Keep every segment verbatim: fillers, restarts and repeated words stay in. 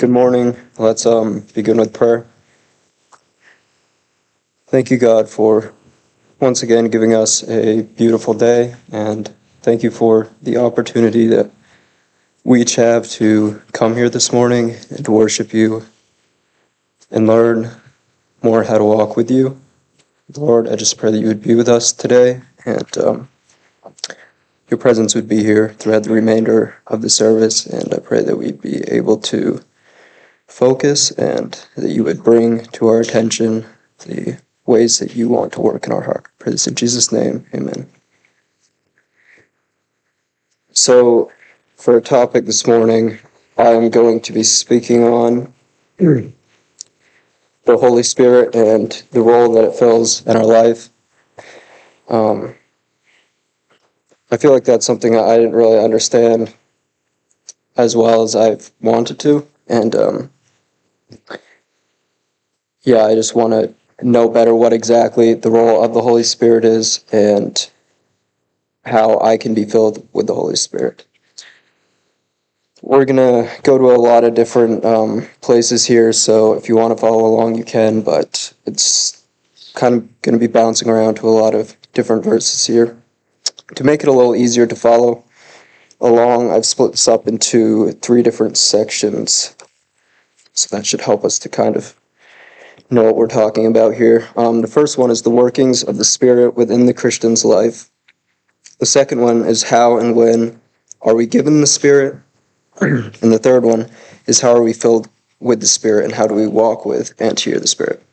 Good morning. Let's um, begin with prayer. Thank you, God, for once again giving us a beautiful day, and thank you for the opportunity that we each have to come here this morning and to worship you and learn more how to walk with you. Lord, I just pray that you would be with us today, and um, your presence would be here throughout the remainder of the service, and I pray that we'd be able to focus and that you would bring to our attention the ways that you want to work in our heart. I pray this in Jesus' name, amen. So, for a topic this morning, I am going to be speaking on the Holy Spirit and the role that it fills in our life. Um, I feel like that's something I didn't really understand as well as I've wanted to, and um, yeah, I just want to know better what exactly the role of the Holy Spirit is and how I can be filled with the Holy Spirit. We're going to go to a lot of different um, places here, so if you want to follow along, you can, but it's kind of going to be bouncing around to a lot of different verses here. To make it a little easier to follow along, I've split this up into three different sections, so that should help us to kind of know what we're talking about here. Um, the first one is the workings of the Spirit within the Christian's life. The second one is how and when are we given the Spirit? And the third one is how are we filled with the Spirit and how do we walk with and hear the Spirit?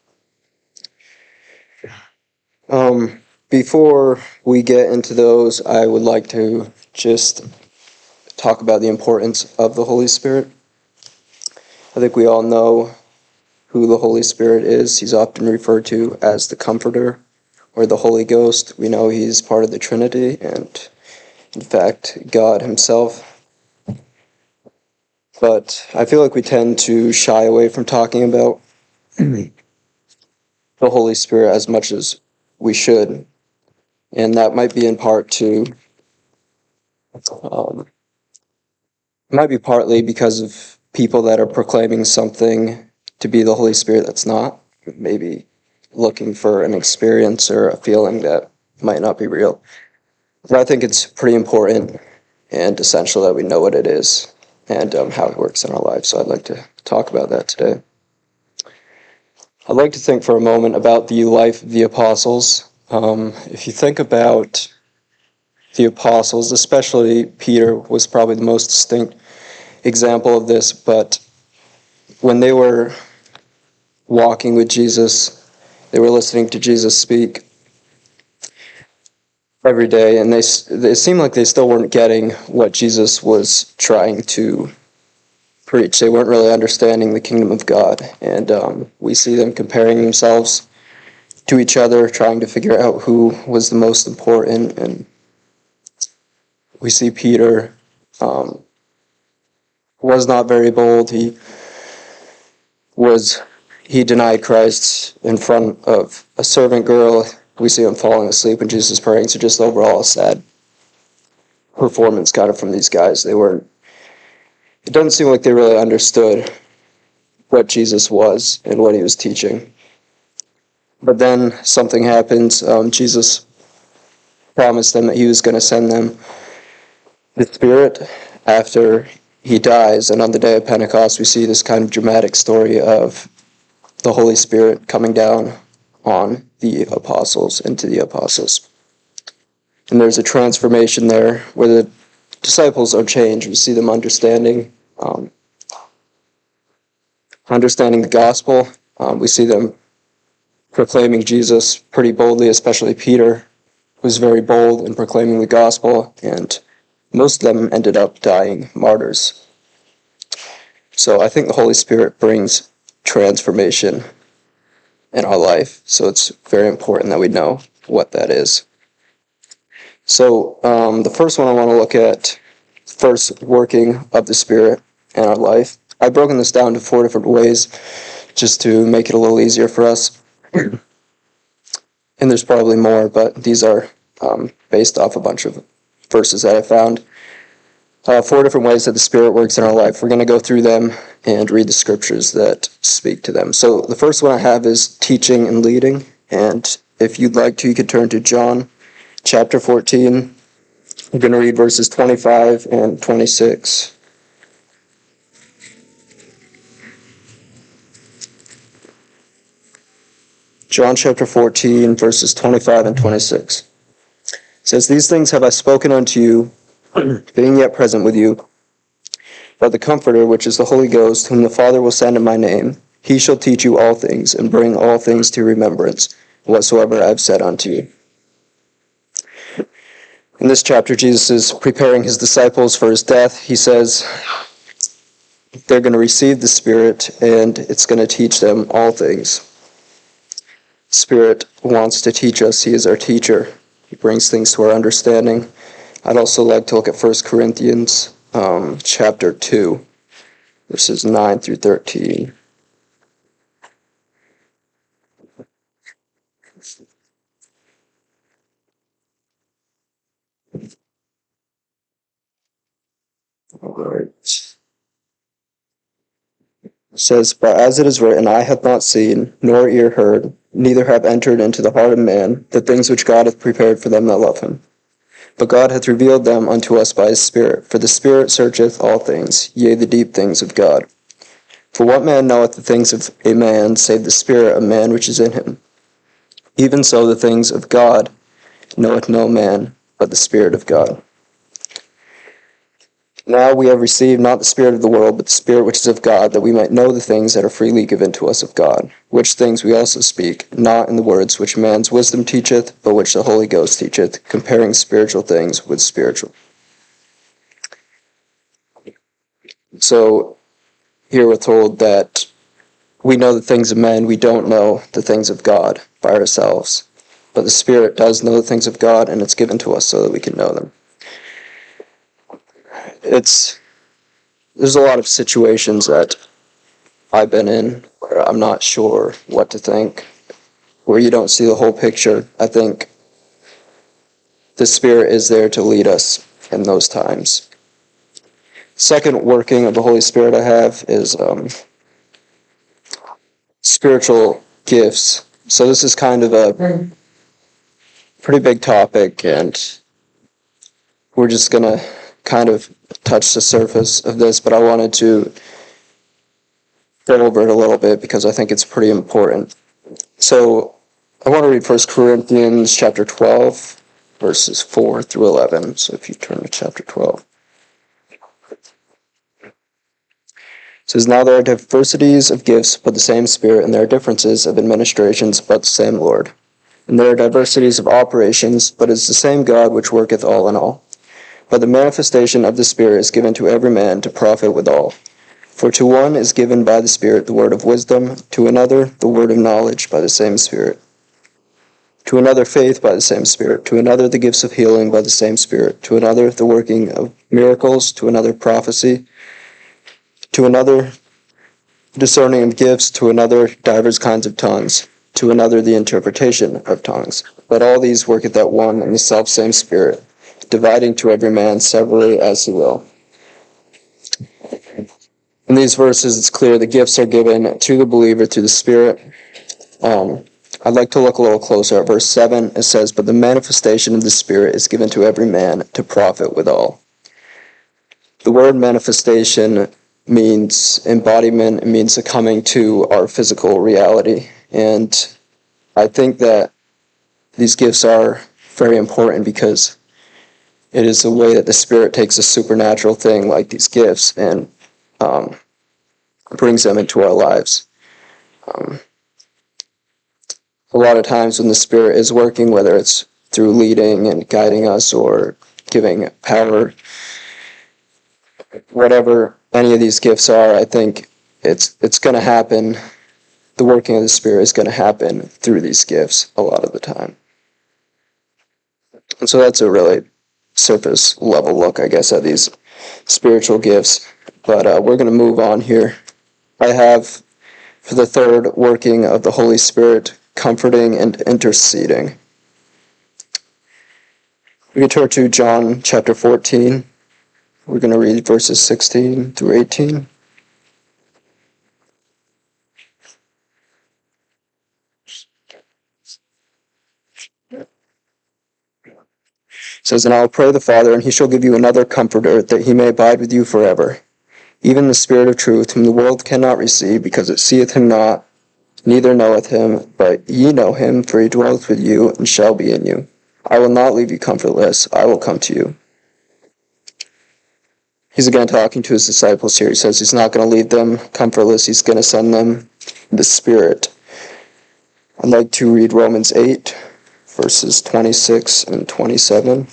Um, before we get into those, I would like to just talk about the importance of the Holy Spirit. I think we all know who the Holy Spirit is. He's often referred to as the Comforter or the Holy Ghost. We know he's part of the Trinity and, in fact, God himself. But I feel like we tend to shy away from talking about the Holy Spirit as much as we should. And that might be in part to, um, it might be partly because of people that are proclaiming something to be the Holy Spirit that's not, maybe looking for an experience or a feeling that might not be real. But I think it's pretty important and essential that we know what it is and um, how it works in our lives. So I'd like to talk about that today. I'd like to think for a moment about the life of the apostles. Um, if you think about the apostles, especially Peter was probably the most distinct example of this, but when they were walking with Jesus, they were listening to Jesus speak every day, and they it seemed like they still weren't getting what Jesus was trying to preach. They weren't really understanding the kingdom of God, and um, we see them comparing themselves to each other, trying to figure out who was the most important, and we see Peter um, was not very bold. He was he denied Christ in front of a servant girl. We see him falling asleep when Jesus is praying. So just overall a sad performance kind of from these guys. They weren't, it doesn't seem like they really understood what Jesus was and what he was teaching. But then something happens. Um, Jesus promised them that he was going to send them the Spirit after he dies. And on the day of Pentecost, we see this kind of dramatic story of the Holy Spirit coming down on the apostles and to the apostles. And there's a transformation there where the disciples are changed. We see them understanding um, understanding the gospel. Um, we see them proclaiming Jesus pretty boldly, especially Peter, who's very bold in proclaiming the gospel, and most of them ended up dying martyrs. So I think the Holy Spirit brings transformation in our life, so it's very important that we know what that is. So um, the first one I want to look at, first working of the Spirit in our life. I've broken this down to four different ways just to make it a little easier for us. And there's probably more, but these are um, based off a bunch of verses that I found. Uh, four different ways that the Spirit works in our life. We're going to go through them and read the scriptures that speak to them. So the first one I have is teaching and leading, and if you'd like to, you could turn to John chapter fourteen. We're going to read verses twenty-five and twenty-six. John chapter fourteen, verses twenty-five and twenty-six. It says, "These things have I spoken unto you, being yet present with you. But the Comforter, which is the Holy Ghost, whom the Father will send in my name, he shall teach you all things, and bring all things to remembrance, whatsoever I have said unto you." In this chapter, Jesus is preparing his disciples for his death. He says they're going to receive the Spirit, and it's going to teach them all things. Spirit wants to teach us. He is our teacher. He brings things to our understanding. I'd also like to look at First Corinthians um, chapter two, verses nine through thirteen. All right. It says, "But as it is written, eye hath not seen, nor ear heard, neither have entered into the heart of man, the things which God hath prepared for them that love him. But God hath revealed them unto us by his Spirit. For the Spirit searcheth all things, yea, the deep things of God. For what man knoweth the things of a man, save the spirit of man which is in him? Even so the things of God knoweth no man, but the Spirit of God. Now we have received not the spirit of the world, but the Spirit which is of God, that we might know the things that are freely given to us of God, which things we also speak, not in the words which man's wisdom teacheth, but which the Holy Ghost teacheth, comparing spiritual things with spiritual." So here we're told that we know the things of men, we don't know the things of God by ourselves. But the Spirit does know the things of God, and it's given to us so that we can know them. It's there's a lot of situations that I've been in where I'm not sure what to think, where you don't see the whole picture. I think the Spirit is there to lead us in those times. Second working of the Holy Spirit I have is um, spiritual gifts. So this is kind of a pretty big topic, and we're just going to kind of touch the surface of this, but I wanted to go over it a little bit because I think it's pretty important. So I want to read First Corinthians chapter twelve, verses four through eleven. So if you turn to chapter twelve. It says, "Now there are diversities of gifts, but the same Spirit, and there are differences of administrations, but the same Lord. And there are diversities of operations, but it is the same God which worketh all in all. But the manifestation of the Spirit is given to every man to profit withal. For to one is given by the Spirit the word of wisdom, to another the word of knowledge by the same Spirit, to another faith by the same Spirit, to another the gifts of healing by the same Spirit, to another the working of miracles, to another prophecy, to another discerning of gifts, to another divers kinds of tongues, to another the interpretation of tongues. But all these worketh that one and the selfsame Spirit, dividing to every man severally as he will." In these verses, it's clear the gifts are given to the believer through the Spirit. Um, I'd like to look a little closer at verse seven. It says, "But the manifestation of the Spirit is given to every man to profit withal." The word manifestation means embodiment. It means a coming to our physical reality. And I think that these gifts are very important because it is the way that the Spirit takes a supernatural thing like these gifts and um, brings them into our lives. Um, a lot of times when the Spirit is working, whether it's through leading and guiding us or giving power, whatever any of these gifts are, I think it's it's going to happen. The working of the Spirit is going to happen through these gifts a lot of the time. And so that's a really surface level look, I guess, at these spiritual gifts. But uh, we're going to move on here. I have, for the third working of the Holy Spirit, comforting and interceding. We can turn to John chapter fourteen. We're going to read verses sixteen through eighteen. It says, "And I will pray the Father, and he shall give you another Comforter, that he may abide with you forever. Even the Spirit of truth, whom the world cannot receive, because it seeth him not, neither knoweth him, but ye know him, for he dwelleth with you, and shall be in you. I will not leave you comfortless, I will come to you." He's again talking to his disciples here. He says he's not going to leave them comfortless, he's going to send them the Spirit. I'd like to read Romans eight, verses twenty-six and twenty-seven.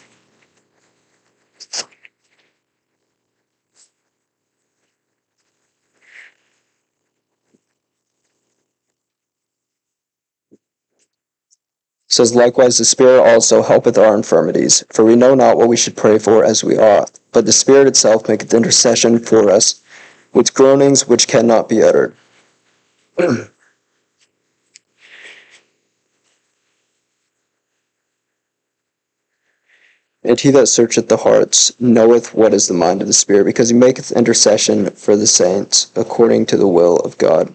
It says, "Likewise the Spirit also helpeth our infirmities, for we know not what we should pray for as we ought, but the Spirit itself maketh intercession for us with groanings which cannot be uttered." "And he that searcheth the hearts knoweth what is the mind of the Spirit, because he maketh intercession for the saints according to the will of God."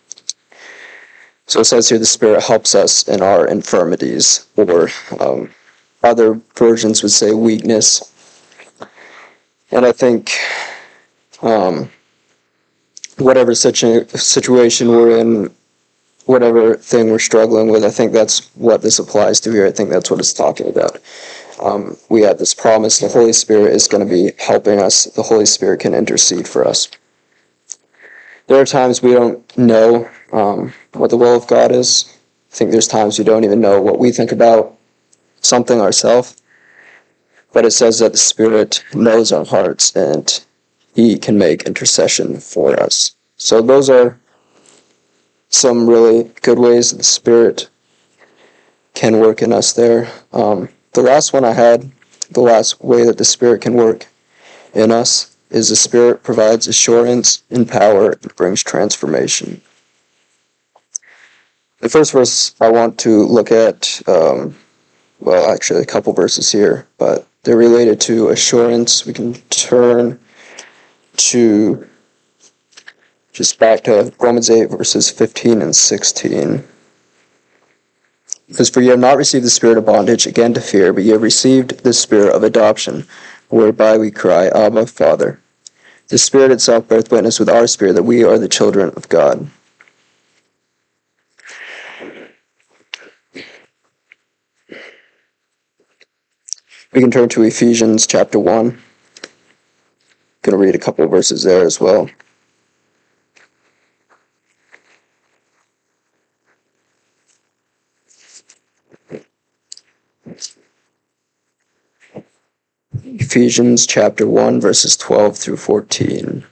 So it says here the Spirit helps us in our infirmities, or um, other versions would say weakness. And I think um, whatever situ- situation we're in, whatever thing we're struggling with, I think that's what this applies to here. I think that's what it's talking about. Um, we have this promise the Holy Spirit is going to be helping us. The Holy Spirit can intercede for us. There are times we don't know um, what the will of God is. I think there's times we don't even know what we think about something ourselves. But it says that the Spirit knows our hearts and he can make intercession for us. So those are some really good ways that the Spirit can work in us there. Um, the last one I had, the last way that the Spirit can work in us, is the Spirit provides assurance and power and brings transformation. The first verse I want to look at, um, well, actually a couple verses here, but they're related to assurance. We can turn to just back to Romans eight, verses fifteen and sixteen. It says, "For ye have not received the spirit of bondage again to fear, but ye have received the Spirit of adoption, whereby we cry, Abba, Father. The Spirit itself beareth witness with our spirit that we are the children of God." We can turn to Ephesians chapter one. I'm going to read a couple of verses there as well. Ephesians chapter one, verses twelve through fourteen.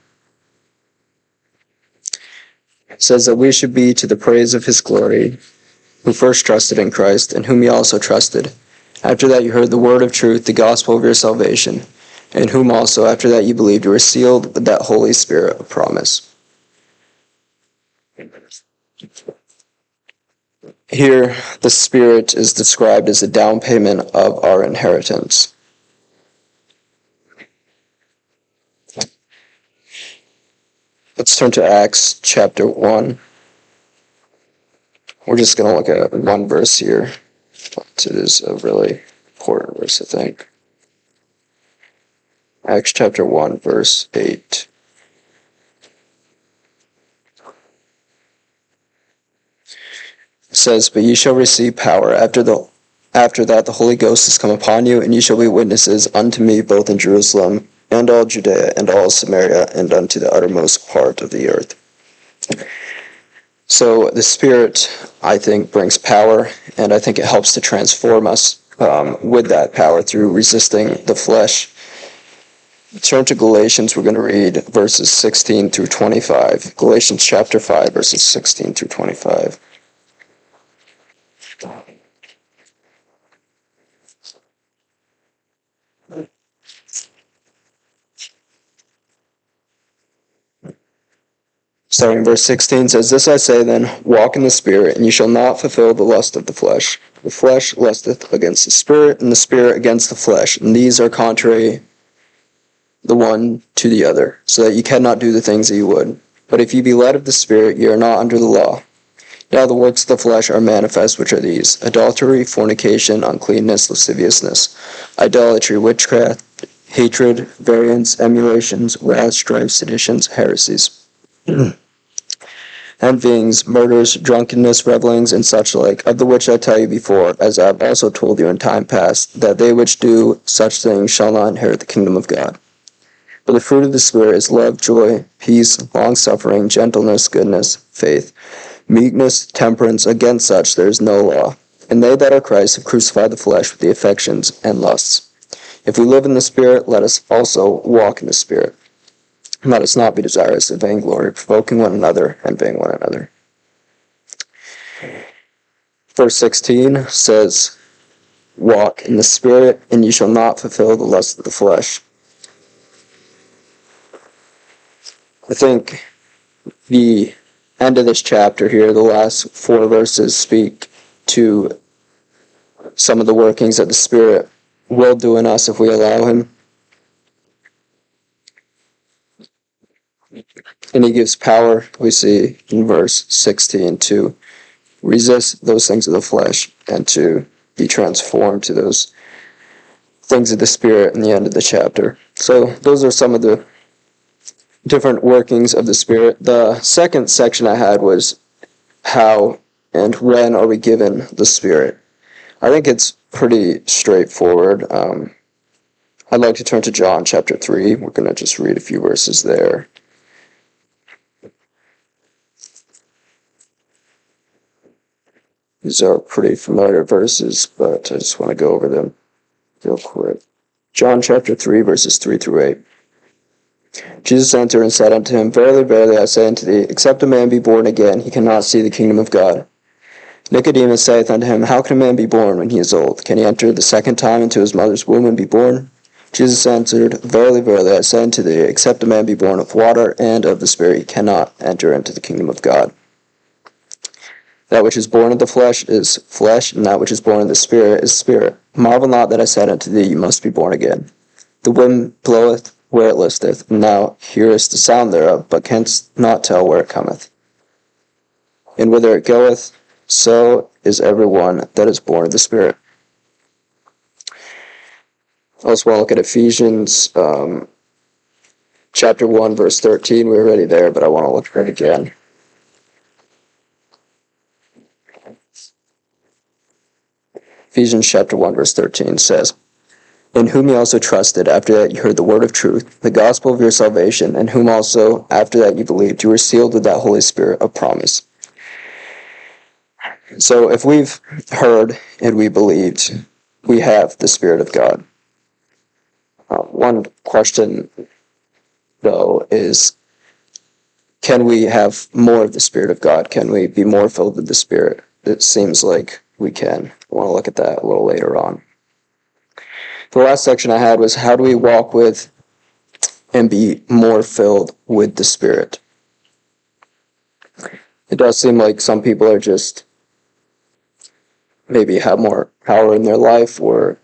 It says that we should be to the praise of his glory, who first trusted in Christ, and whom ye also trusted. After that you heard the word of truth, the gospel of your salvation, in whom also after that you believed, you were sealed with that Holy Spirit of promise. Here, the Spirit is described as a down payment of our inheritance. Let's turn to Acts chapter one. We're just going to look at one verse here, but it is a really important verse, I think. Acts chapter one, verse eight. It says, "But ye shall receive power after the after that the Holy Ghost is come upon you, and ye shall be witnesses unto me both in Jerusalem and all Judea and all Samaria and unto the uttermost part of the earth." So the Spirit, I think, brings power, and I think it helps to transform us um, with that power through resisting the flesh. Turn to Galatians. We're going to read verses sixteen through twenty-five. Galatians chapter five, verses sixteen through twenty-five. Starting in verse sixteen says, "This I say then, walk in the Spirit, and ye shall not fulfill the lust of the flesh. The flesh lusteth against the Spirit, and the Spirit against the flesh, and these are contrary the one to the other, so that ye cannot do the things that ye would. But if ye be led of the Spirit, ye are not under the law. Now the works of the flesh are manifest, which are these: adultery, fornication, uncleanness, lasciviousness, idolatry, witchcraft, hatred, variance, emulations, wrath, strife, seditions, heresies, envyings, murders, drunkenness, revelings, and such like, of the which I tell you before, as I have also told you in time past, that they which do such things shall not inherit the kingdom of God. But the fruit of the Spirit is love, joy, peace, long-suffering, gentleness, goodness, faith, meekness, temperance. Against such there is no law. And they that are Christ have crucified the flesh with the affections and lusts. If we live in the Spirit, let us also walk in the Spirit. Let us not be desirous of vainglory, provoking one another, envying one another. Verse sixteen says, walk in the Spirit, and ye shall not fulfill the lust of the flesh. I think the end of this chapter here, the last four verses, speak to some of the workings that the Spirit will do in us if we allow Him. And He gives power, we see in verse sixteen, to resist those things of the flesh and to be transformed to those things of the Spirit in the end of the chapter. So those are some of the different workings of the Spirit. The second section I had was how and when are we given the Spirit. I think it's pretty straightforward. Um, I'd like to turn to John chapter three. We're going to just read a few verses there. These are pretty familiar verses, but I just want to go over them real quick. John chapter three, verses three through eight. Jesus answered and said unto him, Verily, verily, I say unto thee, except a man be born again, he cannot see the kingdom of God. Nicodemus saith unto him, How can a man be born when he is old? Can he enter the second time into his mother's womb and be born? Jesus answered, Verily, verily, I say unto thee, except a man be born of water and of the Spirit, he cannot enter into the kingdom of God. That which is born of the flesh is flesh, and that which is born of the Spirit is spirit. Marvel not that I said unto thee, You must be born again. The wind bloweth where it listeth, and thou hearest the sound thereof, but canst not tell where it cometh, and whither it goeth. So is every one that is born of the Spirit. I also want to look at Ephesians um, chapter one, verse thirteen. We were already there, but I want to look at it again. Ephesians chapter one, verse thirteen says, In whom ye also trusted, after that ye heard the word of truth, the gospel of your salvation, and whom also, after that ye believed, you were sealed with that Holy Spirit of promise. So if we've heard and we believed, we have the Spirit of God. Uh, one question, though, is can we have more of the Spirit of God? Can we be more filled with the Spirit? It seems like we can. I want to look at that a little later on. The last section I had was how do we walk with and be more filled with the Spirit? It does seem like some people are just maybe have more power in their life or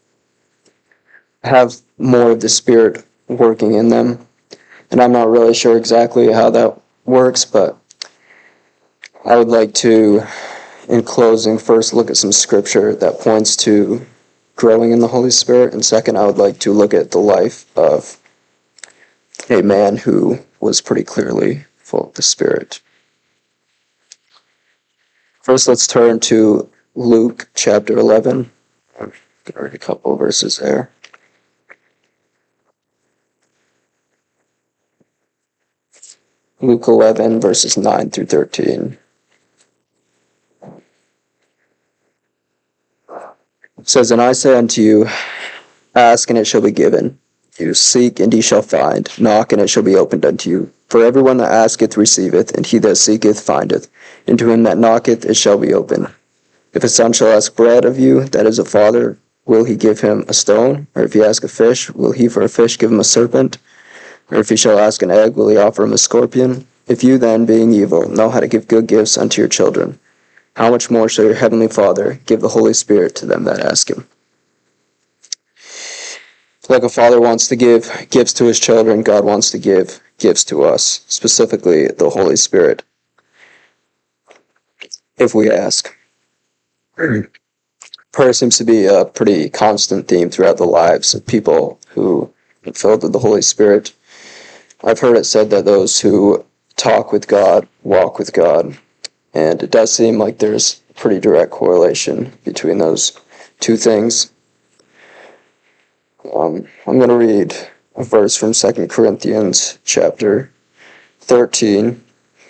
have more of the Spirit working in them. And I'm not really sure exactly how that works, but I would like to, in closing, first look at some scripture that points to growing in the Holy Spirit, and second, I would like to look at the life of a man who was pretty clearly full of the Spirit. First, let's turn to Luke chapter eleven. I'm going to read a couple of verses there. Luke eleven, verses nine through thirteen. It says, And I say unto you, ask, and it shall be given. You seek, and ye shall find. Knock, and it shall be opened unto you. For everyone that asketh receiveth, and he that seeketh findeth. And to him that knocketh it shall be opened. If a son shall ask bread of you, that is a father, will he give him a stone? Or if he ask a fish, will he for a fish give him a serpent? Or if he shall ask an egg, will he offer him a scorpion? If you then, being evil, know how to give good gifts unto your children, how much more shall your heavenly Father give the Holy Spirit to them that ask him? Like a father wants to give gifts to his children, God wants to give gifts to us, specifically the Holy Spirit, if we ask. prayer seems to be a pretty constant theme throughout the lives of people who are filled with the Holy Spirit. I've heard it said that those who talk with God walk with God, and it does seem like there's a pretty direct correlation between those two things. Um, I'm going to read a verse from Second Corinthians chapter thirteen.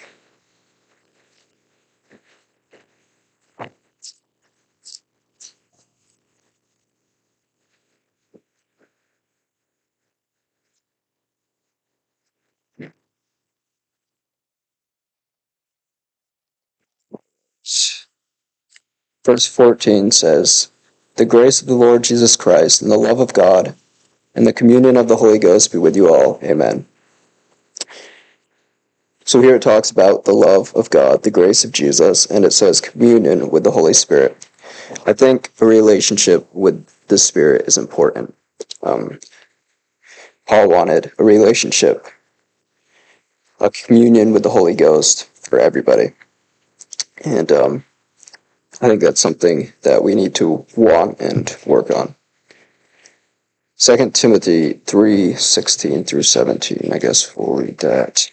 Verse fourteen says, "The grace of the Lord Jesus Christ and the love of God and the communion of the Holy Ghost be with you all. Amen." So here it talks about the love of God, the grace of Jesus, and it says communion with the Holy Spirit. I think a relationship with the Spirit is important. Um, Paul wanted a relationship, a communion with the Holy Ghost for everybody. And um, I think that's something that we need to want and work on. Second Timothy three sixteen through seventeen, I guess we'll read that.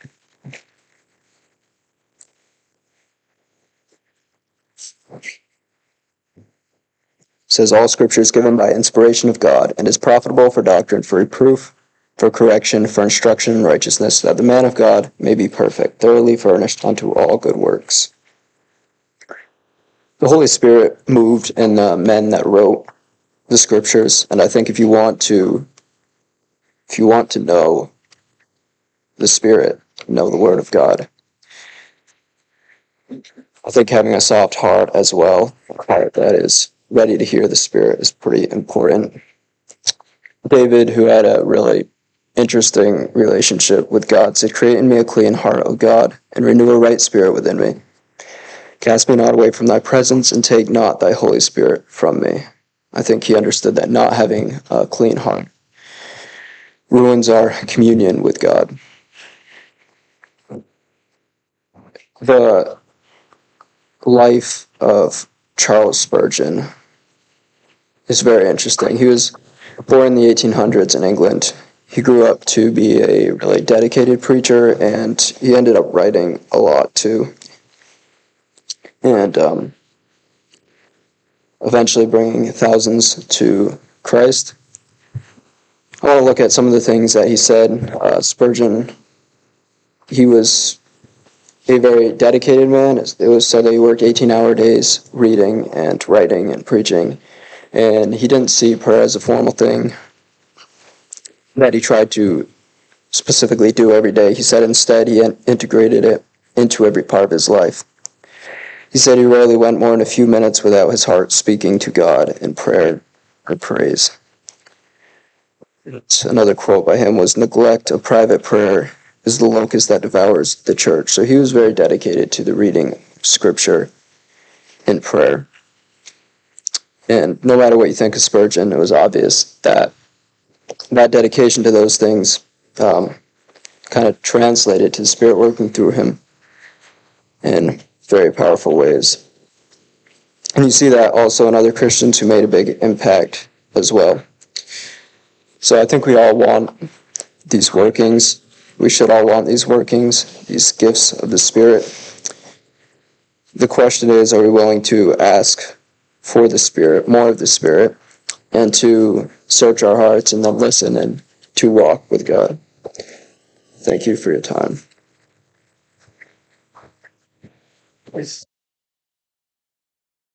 It says, "All Scripture is given by inspiration of God, and is profitable for doctrine, for reproof, for correction, for instruction in righteousness, that the man of God may be perfect, thoroughly furnished unto all good works." The Holy Spirit moved in the men that wrote the Scriptures, and I think if you want to, if you want to know the Spirit, know the Word of God. I think having a soft heart as well, a heart that is ready to hear the Spirit, is pretty important. David, who had a really interesting relationship with God, said, "Create in me a clean heart, O God, and renew a right spirit within me. Cast me not away from thy presence, and take not thy Holy Spirit from me." I think he understood that not having a clean heart ruins our communion with God. The life of Charles Spurgeon is very interesting. He was born in the eighteen hundreds in England. He grew up to be a really dedicated preacher, and he ended up writing a lot too. And um, eventually bringing thousands to Christ. I want to look at some of the things that he said. Uh, Spurgeon, he was a very dedicated man. It was said that he worked eighteen-hour days reading and writing and preaching, and he didn't see prayer as a formal thing that he tried to specifically do every day. He said instead he integrated it into every part of his life. He said he rarely went more than a few minutes without his heart speaking to God in prayer or praise. Another quote by him was, "Neglect of private prayer is the locust that devours the church." So he was very dedicated to the reading of Scripture and prayer. And no matter what you think of Spurgeon, it was obvious that that dedication to those things um, kind of translated to the Spirit working through him in very powerful ways. And you see that also in other Christians who made a big impact as well. So I think we all want these workings. We should all want these workings, these gifts of the Spirit. The question is, are we willing to ask for the Spirit, more of the Spirit, and to search our hearts and then listen and to walk with God? Thank you for your time.